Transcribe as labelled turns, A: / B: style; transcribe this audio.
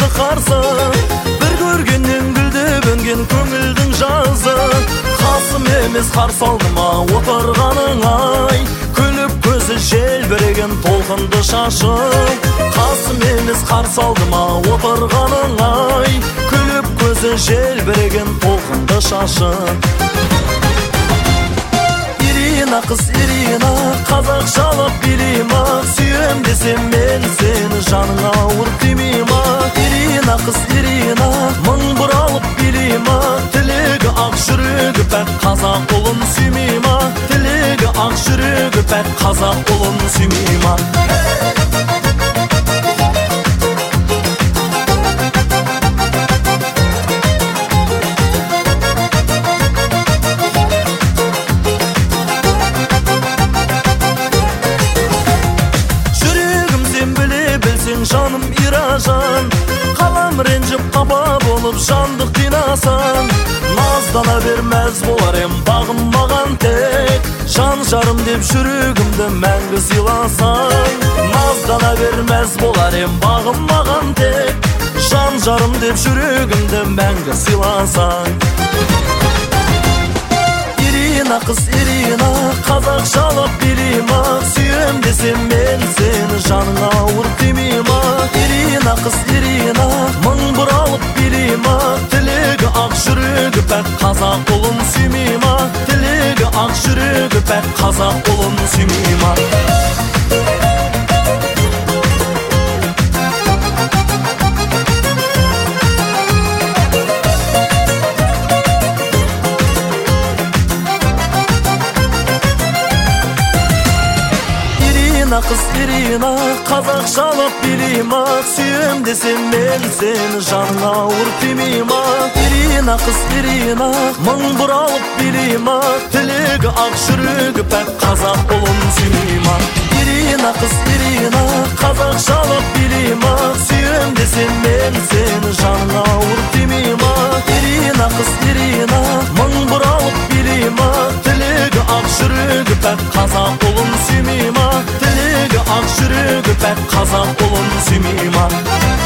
A: қарсы, бір көргеннен гүлдеп өнген көңілдің жазы. Қасым емес қарсы алдыма отырғаның ай, күліп көзі желбіреген толқынды шашы. Қасым емес қарсы алдыма отырғаның ай, күліп көзі желбіреген толқынды шашы. Ирина, қыз Ирина, қазақшалап билейма, сүйем десем мен сені жаныңа ауыр тимейма. Ирина, қыз Ирина, мың бұралып билейма, тілегі ақ жүрегі пәк қазақ ұлын сүймейма. Тілегі ақ жүрегі пәк қазақ ұлын сүймейма. Жаным иражан, қалам ренжіп қапа болып жандық қинасан. Наздана бермәз болар ем бағым маған тек, жан жарым деп жүрегімді мәңгі сыйласаң. Наздана бермәз болар ем бағым маған тек, жан жарым деп жүрегімді мәңгі сыйласаң. Ирина, қыз Ирина, қазақшалап билейма, сүйем десем мен сені жаныңа ауыр тимейма. Ирина, қыз Ирина, мың бұралып билейма, тілегі ақ жүрегі пәк қазақ ұлын сүймейма. Тілегі ақ жүрегі пәк қазақ ұлын сүймейма. Ирина, қыз Ирина, қазақшалап билейма, сүйем десем мен сені жаныңа ауыр тимейма. Ирина, қыз Ирина, мың бұралып билейма, тілегі ақ жүрегі пәк қазақ ұлын сүймейма. Ирина, қыз Ирина, қазақшалап билейма, сүйем десем мен сені жаныңа ауыр тимейма. Ирина, қыз Ирина, мың бұралып билейма, тілегі ақ жүрегі пәк қазақ ұлын сүймейма. Тілегі ақ жүрегі пәк қазақ ұлын сүймейма.